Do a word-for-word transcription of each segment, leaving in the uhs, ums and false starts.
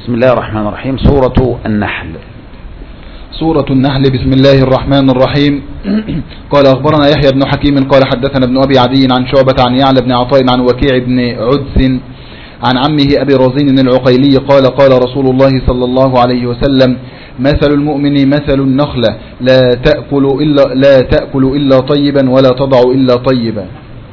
بسم الله الرحمن الرحيم. سورة النحل. سورة النحل. بسم الله الرحمن الرحيم. قال أخبرنا يحيى بن حكيم قال حدثنا ابن أبي عدي عن شعبة عن يعلى بن عطاء عن وكيع بن عدس عن عمه أبي رزين العقيلي قال قال رسول الله صلى الله عليه وسلم مثل المؤمن مثل النخلة لا تأكل إلا, لا تأكل إلا طيبا ولا تضع إلا طيبا.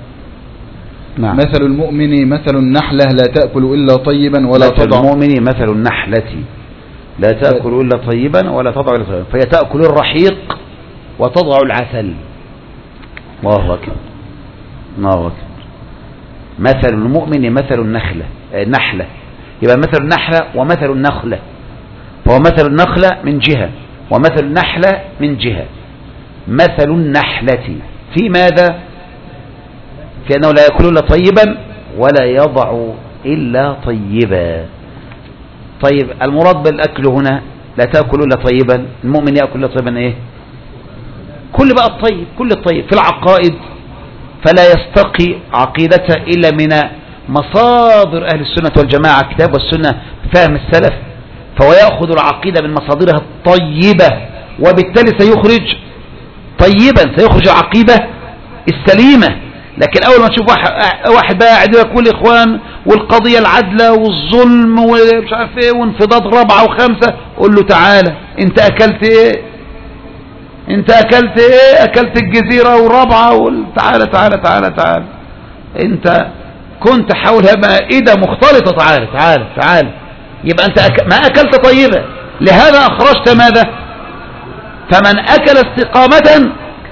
نعم. مثل المؤمن مثل النحلة لا تأكل إلا طيبا ولا مثل تضع. المؤمن مثل النحلة لا تأكل إلا طيبا ولا تضع إلا طيبا، فهي تأكل الرحيق وتضع العسل. الله أكبر الله أكبر. مثل المؤمن مثل النخلة النحلة، يبقى مثل النحلة ومثل النخلة، فهو مثل النخلة من جهة ومثل النحلة من جهة. مثل النحلة في ماذا؟ في أنه لا يأكل إلا طيبا ولا يضع إلا طيبا. طيب المراد بالأكل هنا لا تأكل إلا طيبا، المؤمن يأكل إلا طيبا إيه؟ كل بقى الطيب، كل الطيب في العقائد، فلا يستقي عقيدته إلا من مصادر أهل السنة والجماعة كتاب والسنة فهم السلف، فهو يأخذ العقيدة من مصادرها الطيبة، وبالتالي سيخرج طيبا، سيخرج العقيدة السليمة. لكن أول ما تشوف واحد, واحد بقى قاعد يقول إخوان والقضية العدلة والظلم ومش عارف إيه وانفضاض رابعة وخمسة، قول له تعالى أنت أكلت إيه؟ أنت أكلت إيه؟ أكلت الجزيرة ورابعة وال... تعالى تعالى تعالى تعالى أنت كنت حولها مائدة مختلطة، تعالى تعالى تعالى. يبقى أنت أك... ما أكلت طيبة، لهذا أخرجت ماذا؟ فمن أكل استقامة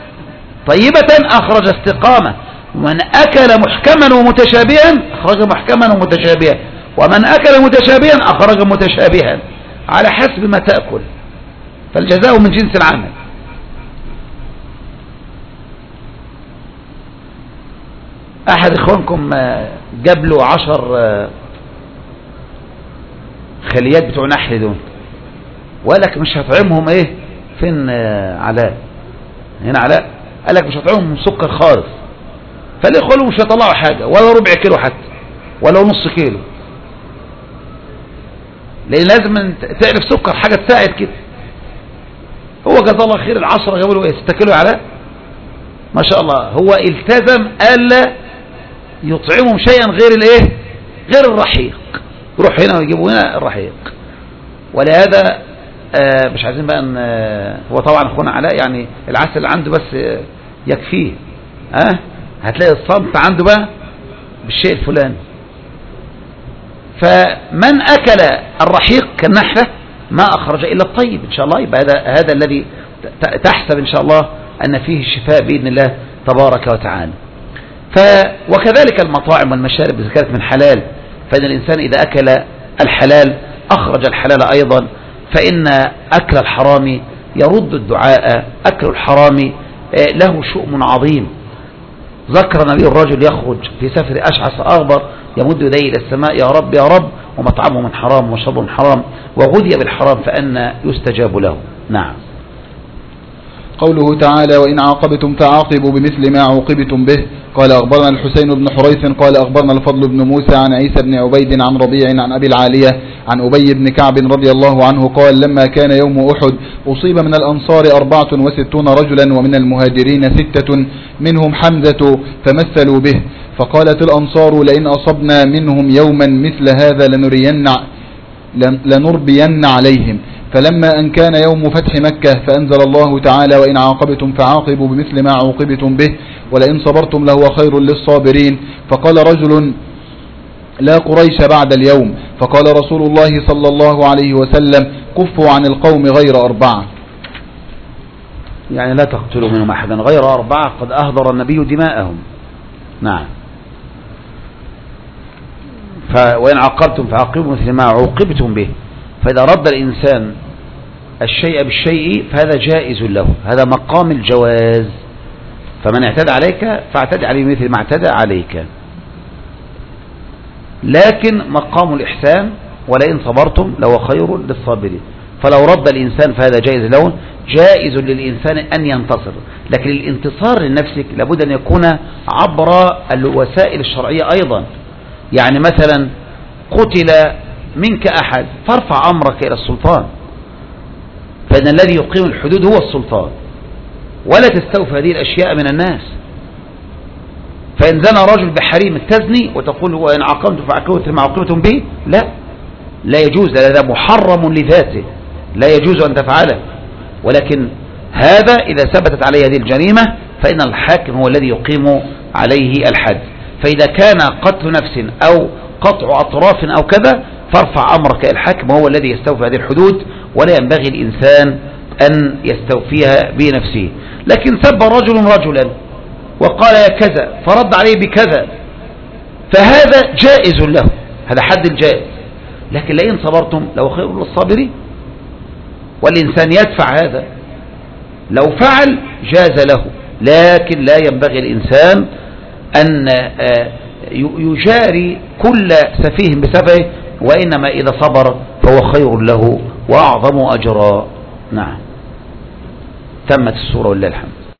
طيبة أخرج استقامة، ومن أكل محكما ومتشابها أخرج محكما ومتشابها، ومن أكل متشابها أخرج متشابها، على حسب ما تأكل، فالجزاء من جنس العمل. أحد إخوانكم جاب له عشر خليات بتوع نحل دول، وقالك مش هطعمهم إيه؟ فين علاء؟ هنا علاء قال لك مش هطعمهم سكر خالص، فالإخوة له مش هيطلعوا حاجة ولا ربع كيلو حتى ولا نص كيلو، لأن لازم تعرف سكر حاجة تساعد كده. هو جزاه الله خير، العشرة جابوا له ايه؟ ستة كيلو علاء ما شاء الله. هو التزم ألا يطعمهم شيئا غير الايه؟ غير الرحيق. يروح هنا ويجيبوا هنا الرحيق. ولهذا آه مش عايزين بقى ان آه هو طبعا اخونا علاء يعني العسل اللي عنده بس آه يكفيه، ها آه هتلاقي الصمت عنده بقى بالشيء الفلاني. فمن أكل الرحيق كالنحلة ما أخرج إلا الطيب إن شاء الله. يبقى هذا هذا الذي تحسب إن شاء الله أن فيه الشفاء بإذن الله تبارك وتعالى. ف وكذلك المطاعم والمشارب إذا كانت من حلال، فإن الإنسان إذا أكل الحلال أخرج الحلال أيضا، فإن أكل الحرام يرد الدعاء. أكل الحرام له شؤم عظيم. ذكر نبي الرجل يخرج في سفر أشعث أغبر يمد يديه إلى السماء يا رب يا رب، ومطعمه من حرام وشربه من حرام وغذي بالحرام فأن يستجاب له. نعم. قوله تعالى وإن عاقبتم فعاقبوا بمثل ما عوقبتم به. قال أخبرنا الحسين بن حريث قال أخبرنا الفضل بن موسى عن عيسى بن عبيد عن ربيع عن أبي العالية عن أبي بن كعب رضي الله عنه قال لما كان يوم أحد أصيب من الأنصار أربعة وستون رجلا ومن المهاجرين ستة منهم حمزة فمثلوا به، فقالت الأنصار لئن أصبنا منهم يوما مثل هذا لنرين لنربين عليهم. فلما أن كان يوم فتح مكة فأنزل الله تعالى وإن عاقبتم فعاقبوا بمثل ما عوقبتم به ولئن صبرتم لهو خير للصابرين. فقال رجل لا قريش بعد اليوم، فقال رسول الله صلى الله عليه وسلم كفوا عن القوم غير أربعة، يعني لا تقتلوا منهم أحدا غير أربعة قد أهدر النبي دماءهم. نعم. وإن عاقبتم فعاقبوا مثل ما عوقبتم به، فإذا رد الإنسان الشيء بالشيء فهذا جائز له، هذا مقام الجواز. فمن اعتدى عليك فاعتدى عليه مثل ما اعتدى عليك، لكن مقام الإحسان ولئن صبرتم لو خير للصابرين. فلو رد الإنسان فهذا جائز له، جائز للإنسان أن ينتصر، لكن الانتصار لنفسك لابد أن يكون عبر الوسائل الشرعية أيضا. يعني مثلا قتل منك أحد فارفع أمرك إلى السلطان، فإن الذي يقيم الحدود هو السلطان، ولا تستوفي هذه الأشياء من الناس. فإن زنى رجل بحريم تزني وتقول وإن عاقبتم فعاقبتم ما عاقبتم به، لا لا يجوز، هذا محرم لذاته لا يجوز أن تفعله. ولكن هذا إذا ثبتت عليه هذه الجريمة فإن الحاكم هو الذي يقيم عليه الحد. فإذا كان قتل نفس أو قطع أطراف أو كذا فارفع أمرك إلى الحاكم، هو الذي يستوفي هذه الحدود، ولا ينبغي الإنسان أن يستوفيها بنفسه. لكن سب رجل رجلا وقال يا كذا فرد عليه بكذا، فهذا جائز له، هذا حد الجائز. لكن لئن صبرتم لو خير للصابرين، والإنسان يدفع هذا، لو فعل جاز له، لكن لا ينبغي الإنسان أن يجاري كل سفيه بسفه، وإنما إذا صبر فهو خير له وأعظم أجرا. نعم، تمت السورة ولله الحمد.